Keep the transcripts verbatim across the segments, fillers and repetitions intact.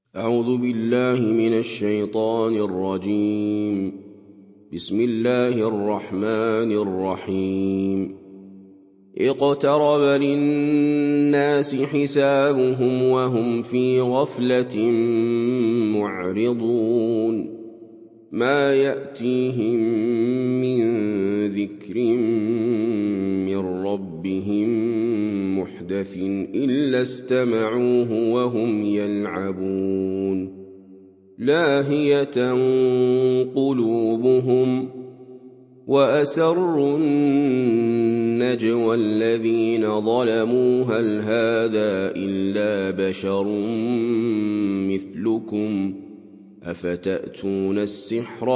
أعوذ بالله من الشيطان الرجيم. بسم الله الرحمن الرحيم. اقترب للناس حسابهم وهم في غفلة معرضون ما يأتيهم من ذكر من ربهم محدث إلا استمعوه وهم يلعبون لاهية قلوبهم وأسروا النجوى الذين ظلموا هل هذا إلا بشر مثلكم أفتأتون السحر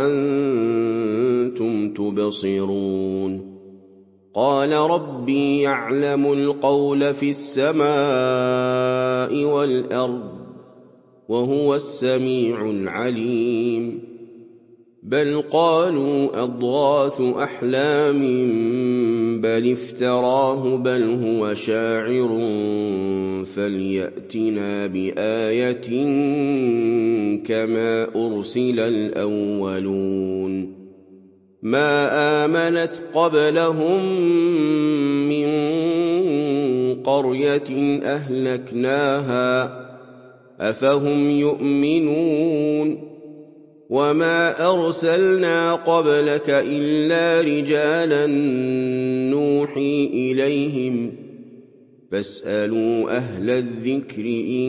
وأنتم تبصرون قال ربي يعلم القول في السماء والأرض وهو السميع العليم بل قالوا أضغاث أحلام بل افتراه بل هو شاعر فليأتنا بآية كما أرسل الأولون ما آمنت قبلهم من قرية أهلكناها أفهم يؤمنون وما أرسلنا قبلك إلا رجالا نوحي إليهم فاسألوا أهل الذكر إن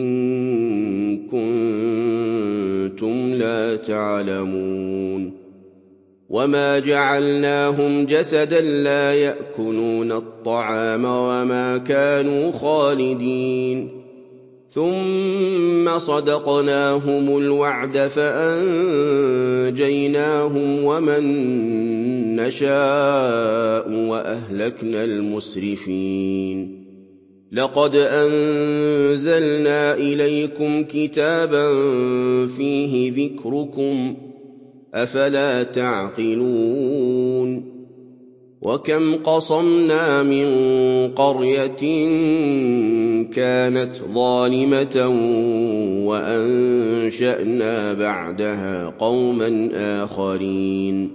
كنتم لا تعلمون وما جعلناهم جسدا لا يأكلون الطعام وما كانوا خالدين ثم صدقناهم الوعد فأنجيناهم ومن نشاء وأهلكنا المسرفين لقد أنزلنا إليكم كتابا فيه ذكركم أفلا تعقلون وكم قصمنا من قرية كانت ظالمة وأنشأنا بعدها قوما آخرين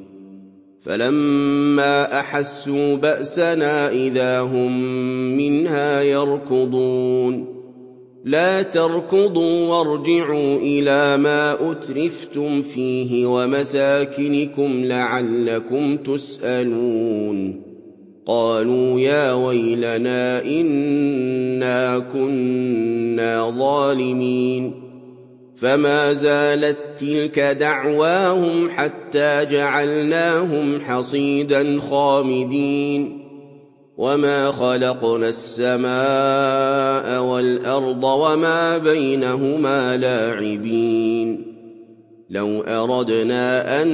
فلما أحسوا بأسنا إذا هم منها يركضون لا تركضوا وارجعوا إلى ما أترفتم فيه ومساكنكم لعلكم تسألون قالوا يا ويلنا إنا كنا ظالمين فما زالت تلك دعواهم حتى جعلناهم حصيدا خامدين وما خلقنا السماء والأرض وما بينهما لاعبين لو أردنا أن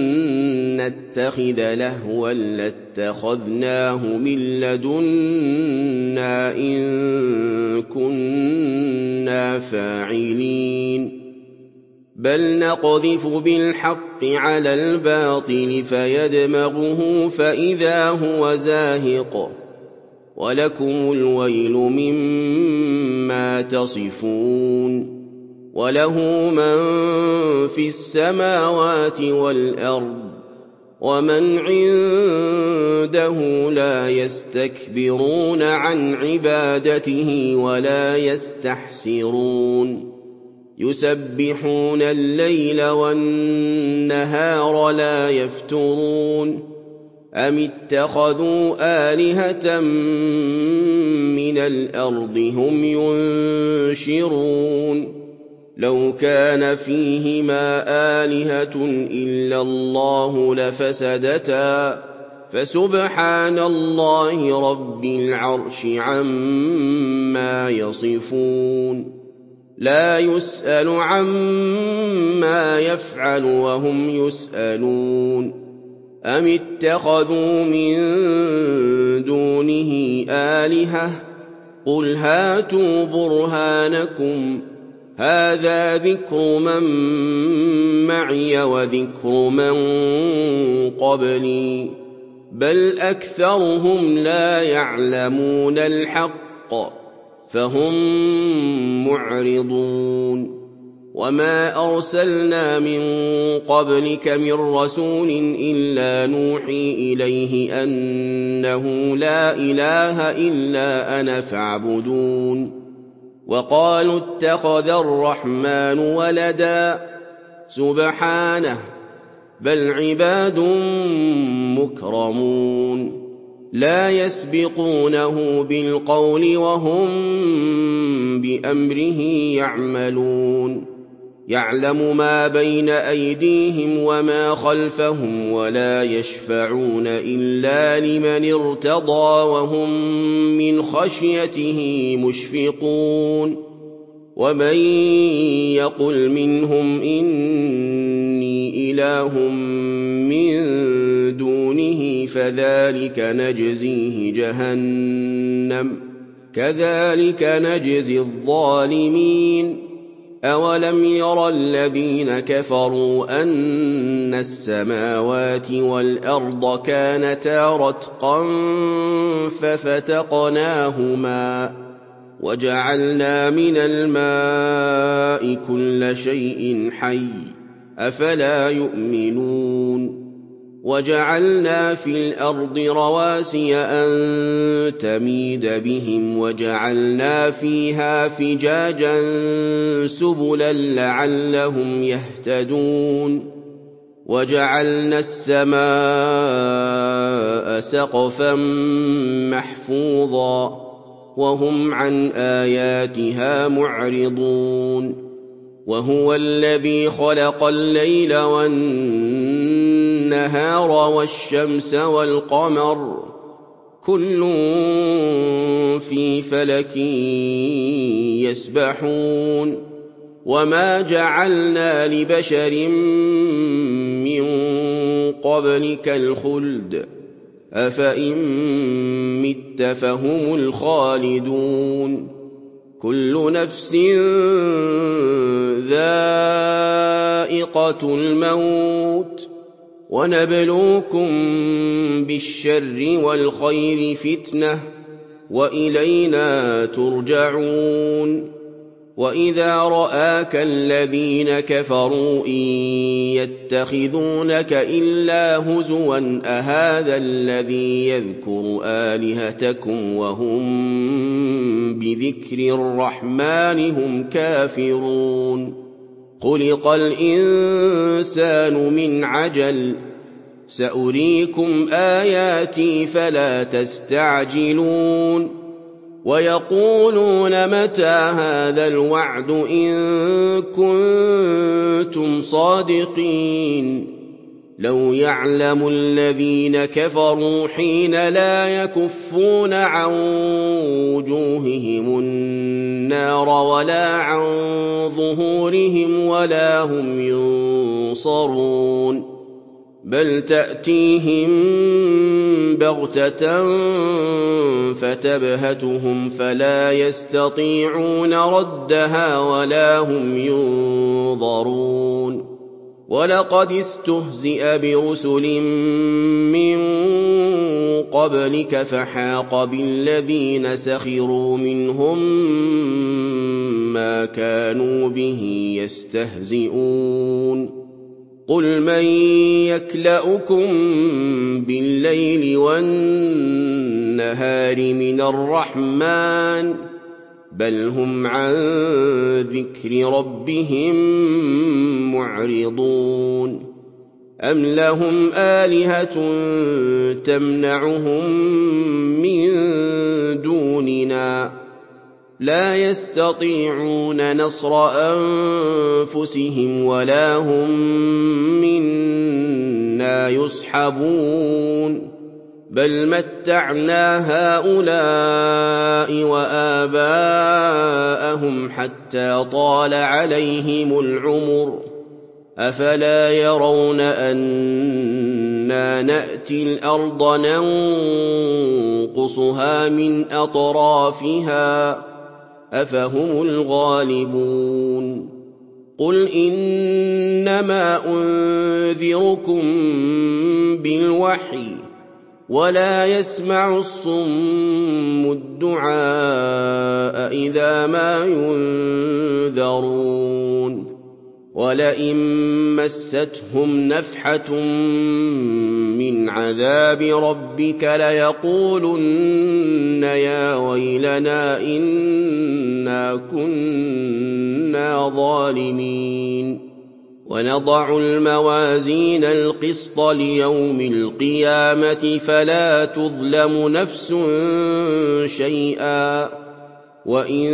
نتخذ لهوا لاتخذناه من لدنا إن كنا فاعلين بل نقذف بالحق على الباطل فيدمغه فإذا هو زاهق ولكم الويل مما تصفون وله من في السماوات والأرض ومن عنده لا يستكبرون عن عبادته ولا يستحسرون يسبحون الليل والنهار لا يفترون أم اتخذوا آلهة من الأرض هم ينشرون لو كان فيهما آلهة إلا الله لفسدتا فسبحان الله رب العرش عما يصفون لا يسأل عما يفعل وهم يسألون أم اتخذوا من دونه آلهة قل هاتوا برهانكم هذا ذكر من معي وذكر من قبلي بل أكثرهم لا يعلمون الحق فهم معرضون وما أرسلنا من قبلك من رسول إلا نوحي إليه أنه لا إله إلا أنا فاعبدون وقالوا اتخذ الرحمن ولدا سبحانه بل عباد مكرمون لا يسبقونه بالقول وهم بأمره يعملون يعلم ما بين أيديهم وما خلفهم ولا يشفعون إلا لمن ارتضى وهم من خشيته مشفقون ومن يقل منهم إني إله من دونه فذلك نجزيه جهنم كذلك نجزي الظالمين أولم ير الذين كفروا أن السماوات والأرض كانتا رتقا ففتقناهما وجعلنا من الماء كل شيء حي أفلا يؤمنون وجعلنا في الأرض رواسي أن تميد بهم وجعلنا فيها فجاجا سبلا لعلهم يهتدون وجعلنا السماء سقفا محفوظا وهم عن آياتها معرضون وهو الذي خلق الليل والنهار والشمس والقمر كل في فلك يسبحون وما جعلنا لبشر من قبلك الخلد أفإن مت فهم الخالدون كل نفس ذائقة الموت ونبلوكم بالشر والخير فتنة وإلينا ترجعون وإذا رآك الذين كفروا إن يتخذونك إلا هزوا أهذا الذي يذكر آلهتكم وهم بذكر الرحمن هم كافرون خلق الإنسان من عجل سأريكم آياتي فلا تستعجلون ويقولون متى هذا الوعد إن كنتم صادقين لو يعلم الذين كفروا حين لا يكفون عن وجوههم النار ولا عن ظهورهم ولا هم ينصرون بل تأتيهم بغتة فتبهتهم فلا يستطيعون ردها ولا هم ينظرون ولقد استهزئ برسل من قبلك فحاق بالذين سخروا منهم ما كانوا به يستهزئون قل من يكلؤكم بالليل والنهار من الرحمن بل هم عن ذكر ربهم معرضون أم لهم آلهة تمنعهم من دوننا لا يستطيعون نصر أنفسهم ولا هم منا يصحبون بل متعنا هؤلاء وآباءهم حتى طال عليهم العمر أفلا يرون أنا نأتي الأرض ننقصها من أطرافها أفهم الغالبون قل إنما أنذركم بالوحي ولا يسمع الصم الدعاء إذا ما ينذرون وَلَئِن مَّسَّتْهُمْ نَفْحَةٌ مِّنْ عَذَابِ رَبِّكَ لَيَقُولُنَّ يَا وَيْلَنَا إِنَّا كُنَّا ظَالِمِينَ وَنَضَعُ الْمَوَازِينَ الْقِسْطَ لِيَوْمِ الْقِيَامَةِ فَلَا تُظْلَمُ نَفْسٌ شَيْئًا وَإِن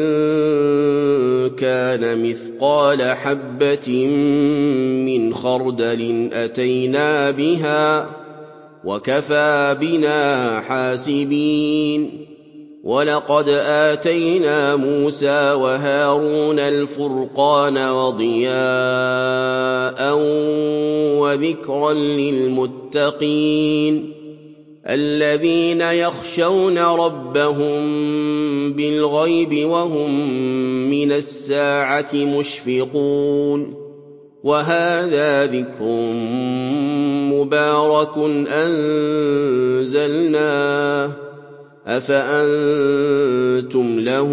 كَانَ مِثْقَالَ حَبَّةٍ مِّنْ خَرْدَلٍ أَتَيْنَا بِهَا وَكَفَىٰ بِنَا حَاسِبِينَ وَلَقَدْ آتَيْنَا مُوسَىٰ وَهَارُونَ الْفُرْقَانَ وَضِيَاءً وَذِكْرًا لِّلْمُتَّقِينَ الَّذِينَ يَخْشَوْنَ رَبَّهُم بِالْغَيْبِ وَهُم مِّنَ السَّاعَةِ مُشْفِقُونَ وَهَٰذَا ذِكْرٌ مُّبَارَكٌ أَنزَلْنَاهُ أَفَأَنتُمْ لَهُ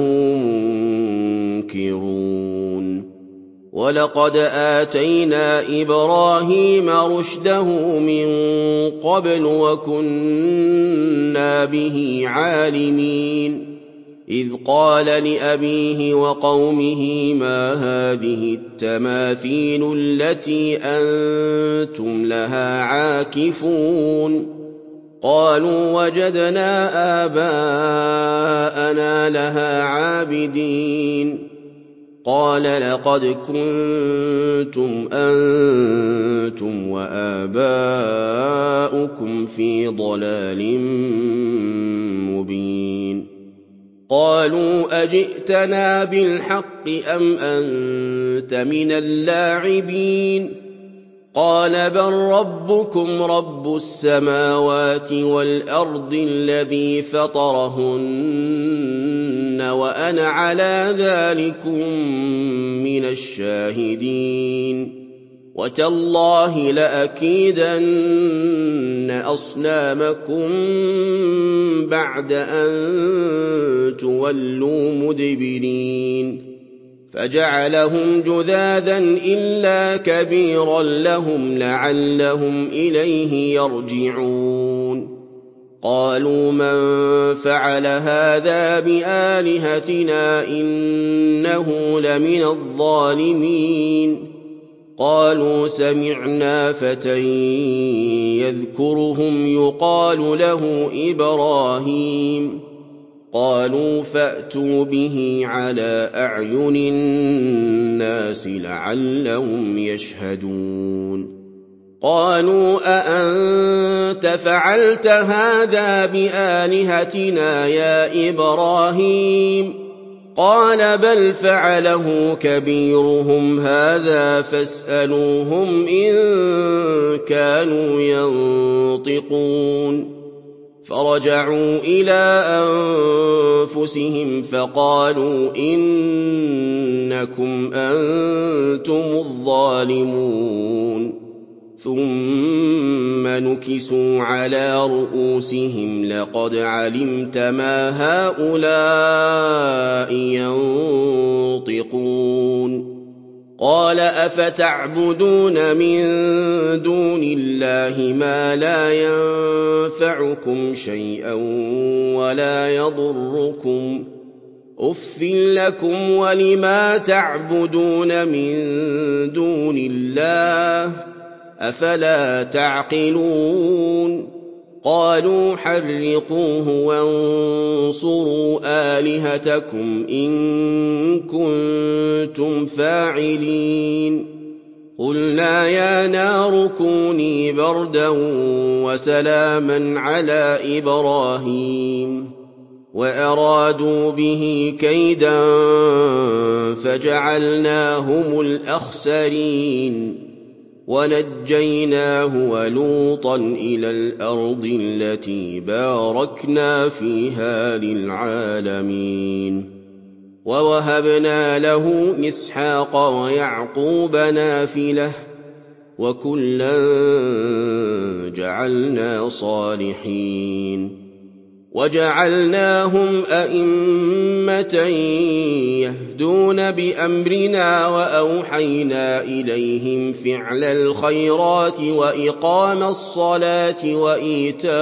مُنكِرُونَ وَلَقَدْ آتَيْنَا إِبْرَاهِيمَ رُشْدَهُ مِن قَبْلُ وَكُنَّا بِهِ عَالِمِينَ إِذْ قَالَ لِأَبِيهِ وَقَوْمِهِ مَا هَٰذِهِ التَّمَاثِيلُ الَّتِي أَنتُمْ لَهَا عَاكِفُونَ قَالُوا وَجَدْنَا آبَاءَنَا لَهَا عَابِدِينَ قَالَ لَقَدْ كُنتُمْ أَنتُمْ وَآبَاؤُكُمْ فِي ضَلَالٍ مُّبِينٍ قَالُوا أَجِئْتَنَا بِالْحَقِّ أَمْ أَنتَ مِنَ اللاعبين قَالَ بَل رَّبُّكُمْ رَبُّ السَّمَاوَاتِ وَالْأَرْضِ الَّذِي فَطَرَهُنَّ وَأَنَا عَلَىٰ ذَٰلِكُم مِّنَ الشَّاهِدِينَ وَتَاللَّهِ لَأَكِيدَنَّ أَصْنَامَكُم بَعْدَ أَن تُوَلُّوا مُدْبِرِينَ فَجَعَلَهُمْ جُذَاذًا إِلَّا كَبِيرًا لَّهُمْ لَعَلَّهُمْ إِلَيْهِ يَرْجِعُونَ قَالُوا مَن فَعَلَ هَٰذَا بِآلِهَتِنَا إِنَّهُ لَمِنَ الظَّالِمِينَ قَالُوا سَمِعْنَا فَتًى يَذْكُرُهُمْ يُقَالُ لَهُ إِبْرَاهِيمُ قَالُوا فَأْتُوا بِهِ عَلَىٰ أَعْيُنِ النَّاسِ لَعَلَّهُمْ يَشْهَدُونَ قَالُوا أَأَنتَ فَعَلْتَ هَٰذَا بِآلِهَتِنَا يَا إِبْرَاهِيمُ قَالَ بَلْ فَعَلَهُ كَبِيرُهُمْ هَٰذَا فَاسْأَلُوهُمْ إِن كَانُوا يَنطِقُونَ فَرَجَعُوا إِلَىٰ أَنفُسِهِمْ فَقَالُوا إِنَّكُمْ أَنتُمُ الظَّالِمُونَ ثُمَّ نُكِسُوا عَلَىٰ رُءُوسِهِمْ لَقَدْ عَلِمْتَ مَا هَٰؤُلَاءِ يَنطِقُونَ قَالَ أَفَتَعْبُدُونَ مِن دُونِ اللَّهِ مَا لَا يَنفَعُكُمْ شَيْئًا وَلَا يَضُرُّكُمْ أُفٍّ لَّكُمْ وَلِمَا تَعْبُدُونَ مِن دُونِ اللَّهِ أَفَلَا تَعْقِلُونَ قَالُوا حَرِّقُوهُ وَانصُرُوا آلِهَتَكُمْ إِن كُنتُمْ فَاعِلِينَ قُلْنَا يَا نَارُ كُونِي بَرْدًا وَسَلَامًا عَلَىٰ إِبْرَاهِيمَ وَأَرَادُوا بِهِ كَيْدًا فَجَعَلْنَاهُمُ الْأَخْسَرِينَ وَنَجَّيْنَاهُ وَلُوطًا إِلَى الْأَرْضِ الَّتِي بَارَكْنَا فِيهَا لِلْعَالَمِينَ وَوَهَبْنَا لَهُ إِسْحَاقَ وَيَعْقُوبَ نَافِلَةً وَكُلًّا جَعَلْنَا صَالِحِينَ وَجَعَلْنَاهُمْ أَئِمَّةً يَهْدُونَ بِأَمْرِنَا وَأَوْحَيْنَا إِلَيْهِمْ فِعْلَ الْخَيْرَاتِ وَإِقَامَ الصَّلَاةِ وَإِيتَاءَ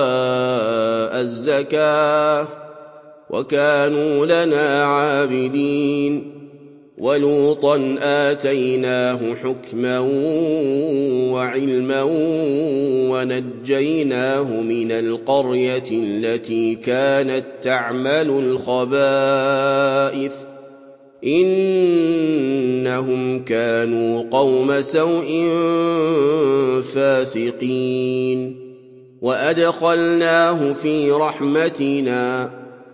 الزَّكَاةِ وَكَانُوا لَنَا عَابِدِينَ. وَلُوطًا آتَيْنَاهُ حُكْمًا وَعِلْمًا وَنَجَّيْنَاهُ مِنَ الْقَرْيَةِ الَّتِي كَانَتْ تَعْمَلُ الْخَبَائِثَ ۗ إِنَّهُمْ كَانُوا قَوْمَ سَوْءٍ فَاسِقِينَ. وَأَدْخَلْنَاهُ فِي رَحْمَتِنَا ۖ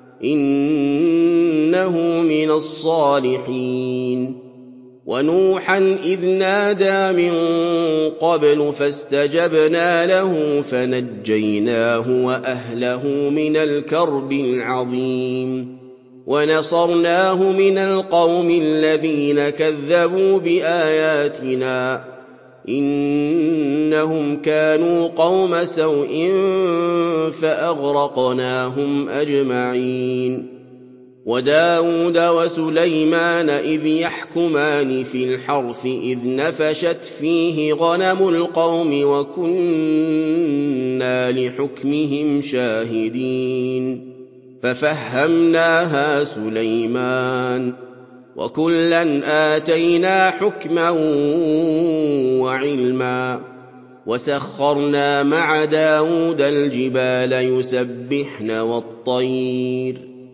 إِنَّهُ مِنَ الصَّالِحِينَ. وَنُوحًا إِذْ نَادَىٰ مِن قَبْلُ فَاسْتَجَبْنَا لَهُ فَنَجَّيْنَاهُ وَأَهْلَهُ مِنَ الْكَرْبِ الْعَظِيمِ. وَنَصَرْنَاهُ مِنَ الْقَوْمِ الَّذِينَ كَذَّبُوا بِآيَاتِنَا ۚ إِنَّهُمْ كَانُوا قَوْمَ سَوْءٍ فَأَغْرَقْنَاهُمْ أَجْمَعِينَ. وَدَاوُودَ وَسُلَيْمَانَ إِذْ يَحْكُمَانِ فِي الْحَرْثِ إِذْ نَفَشَتْ فِيهِ غَنَمُ الْقَوْمِ وَكُنَّا لِحُكْمِهِمْ شَاهِدِينَ. فَفَهَّمْنَاهَا سُلَيْمَانَ ۚ وَكُلًّا آتَيْنَا حُكْمًا وَعِلْمًا. وَسَخَّرْنَا مَعَ دَاوُودَ الْجِبَالَ يُسَبِّحْنَ وَالطَّيْرَ ۚ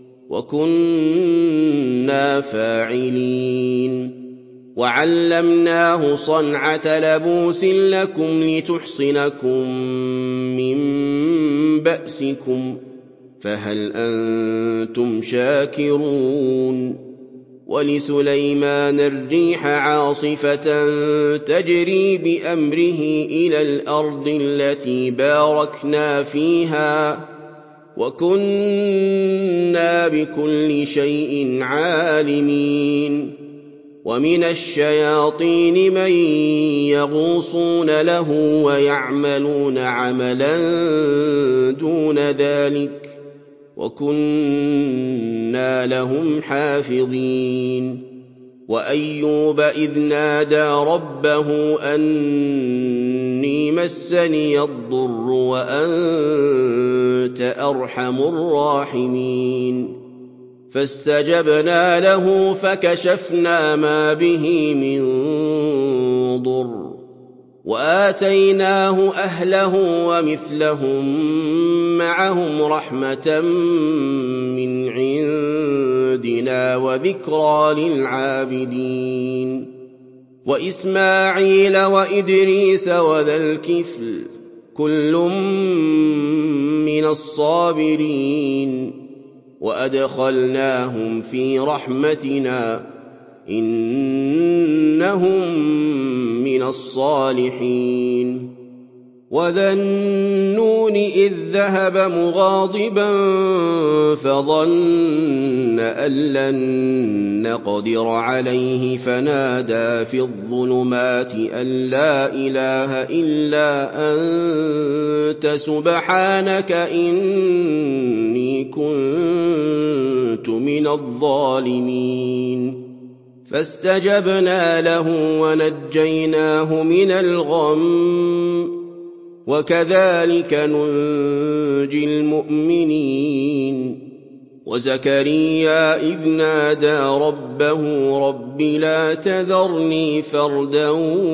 وَكُنَّا فَاعِلِينَ. وَعَلَّمْنَاهُ صَنْعَةَ لَبُوسٍ لَّكُمْ لِتُحْصِنَكُم مِّن بَأْسِكُمْ ۖ فَهَلْ أَنتُمْ شَاكِرُونَ؟ وَلِسُلَيْمَانَ الرِّيحَ عَاصِفَةً تَجْرِي بِأَمْرِهِ إِلَى الْأَرْضِ الَّتِي بَارَكْنَا فِيهَا ۚ وَكُنَّا بِكُلِّ شَيْءٍ عَالِمِينَ. وَمِنَ الشَّيَاطِينِ مَن يَغُوصُونَ لَهُ وَيَعْمَلُونَ عَمَلًا دُونَ ذَٰلِكَ ۖ وَكُنَّا لَهُمْ حَافِظِينَ. وَأَيُّوبَ إِذْ نَادَىٰ رَبَّهُ أَنِّي مَسَّنِيَ الضُّرُّ وَأَنتَ أَرْحَمُ الرَّاحِمِينَ. فَاسْتَجَبْنَا لَهُ فَكَشَفْنَا مَا بِهِ مِن ضُرٍّ، وَآتَيْنَاهُ أَهْلَهُ وَمِثْلَهُم مَّعَهُمْ رَحْمَةً مِّنْ عِندِنَا وَذِكْرَىٰ لِلْعَابِدِينَ. وَإِسْمَاعِيلَ وَإِدْرِيسَ وَذَا الْكِفْلِ ۖ كُلٌّ مِّنَ الصَّابِرِينَ. وَأَدْخَلْنَاهُمْ فِي رَحْمَتِنَا ۖ إِنَّهُم مِّنَ الصَّالِحِينَ. وَذَا النُّونِ إِذ ذَّهَبَ مُغَاضِبًا فَظَنَّ أَن لَّن نَّقْدِرَ عَلَيْهِ فَنَادَىٰ فِي الظُّلُمَاتِ أَن لَّا إِلَٰهَ إِلَّا أَنتَ سُبْحَانَكَ إِنِّي كُنتُ مِنَ الظَّالِمِينَ. فَاسْتَجَبْنَا لَهُ وَنَجَّيْنَاهُ مِنَ الْغَمِّ ۚ وَكَذَٰلِكَ نُنجِي الْمُؤْمِنِينَ. وَزَكَرِيَّا إِذْ نَادَىٰ رَبَّهُ رَبِّ لَا تَذَرْنِي فَرْدًا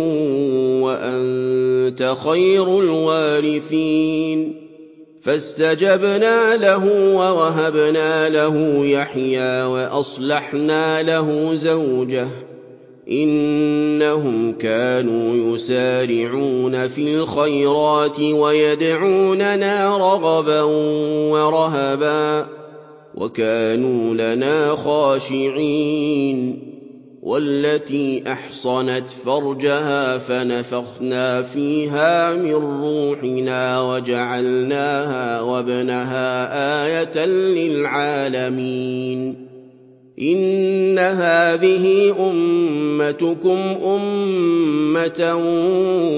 وَأَنتَ خَيْرُ الْوَارِثِينَ. فَاسْتَجَبْنَا لَهُ وَوَهَبْنَا لَهُ يَحْيَىٰ وَأَصْلَحْنَا لَهُ زَوْجَهُ ۚ إِنَّهُمْ كَانُوا يُسَارِعُونَ فِي الْخَيْرَاتِ وَيَدْعُونَنَا رَغَبًا وَرَهَبًا ۖ وَكَانُوا لَنَا خَاشِعِينَ. وَالَّتِي أَحْصَنَتْ فَرْجَهَا فَنَفَخْنَا فِيهَا مِن رُّوحِنَا وَجَعَلْنَاهَا وَابْنَهَا آيَةً لِّلْعَالَمِينَ. إِنَّ هَٰذِهِ أُمَّتُكُمْ أُمَّةً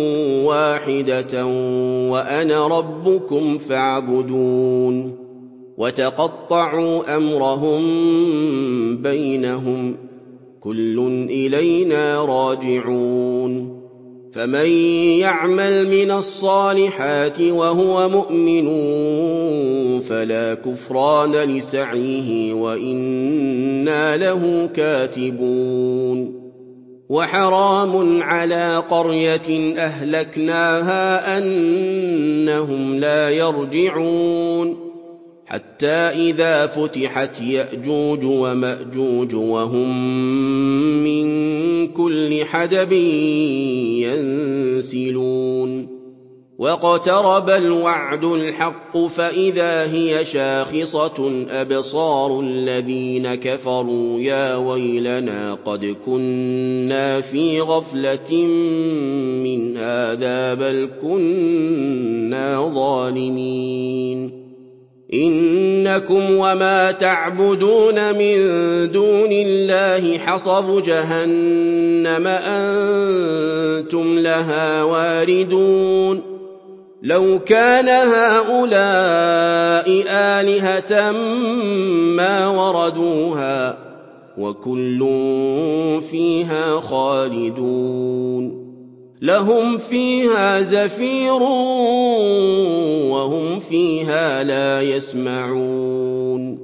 وَاحِدَةً وَأَنَا رَبُّكُمْ فَاعْبُدُونِ. وتقطعوا أمرهم بينهم كل إلينا راجعون فمن يعمل من الصالحات وهو مؤمن فلا كفران لسعيه وإنا له كاتبون وحرام على قرية أهلكناها أنهم لا يرجعون حتى إذا فتحت يأجوج ومأجوج وهم من كل حدب ينسلون واقترب الوعد الحق فإذا هي شاخصة أبصار الذين كفروا يا ويلنا قد كنا في غفلة من هذا بل كنا ظالمين إنكم وما تعبدون من دون الله حصب جهنم أنتم لها واردون لو كان هؤلاء آلهة ما وردوها وكل فيها خالدون لهم فيها زفير وهم فيها لا يسمعون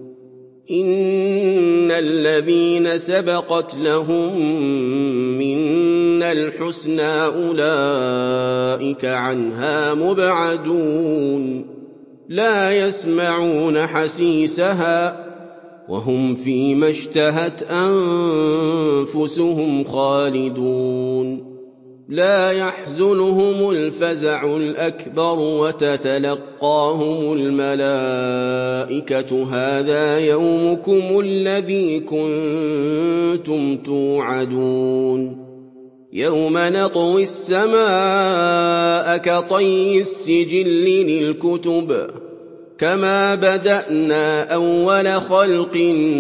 إن الذين سبقت لهم منا الحسنى أولئك عنها مبعدون لا يسمعون حسيسها وهم فيما اشتهت أنفسهم خالدون لا يحزنهم الفزع الأكبر وتتلقاهم الملائكة هذا يومكم الذي كنتم توعدون يوم نطوي السماء كطي السجل للكتب كما بدأنا أول خلق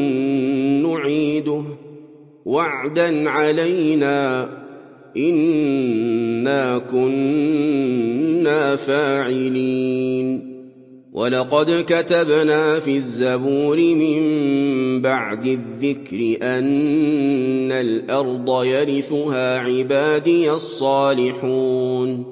نعيده وعدا علينا إنا كنا فاعلين ولقد كتبنا في الزبور من بعد الذكر أن الأرض يرثها عبادي الصالحون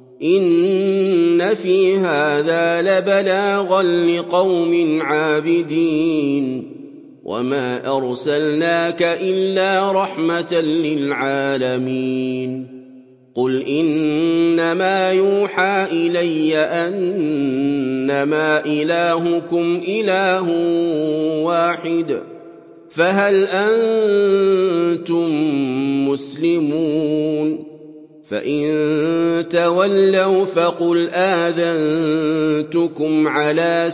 إن في هذا لبلاغا لقوم عابدين وما أرسلناك إلا رحمة للعالمين قل إنما يوحى إلي أنما إلهكم إله واحد فهل أنتم مسلمون فإن تولوا فقل آذنتكم على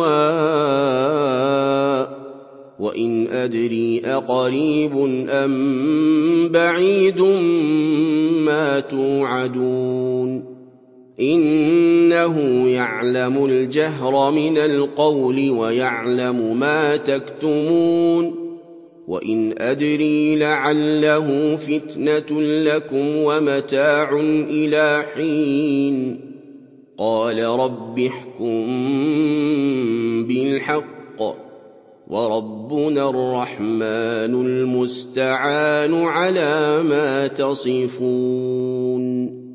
سواء وإن أدري أقريب أم بعيد ما توعدون إنه يعلم الجهر من القول ويعلم ما تكتمون وإن أدري لعله فتنة لكم ومتاع إلى حين قال رب احكم بالحق وربنا الرحمن المستعان على ما تصفون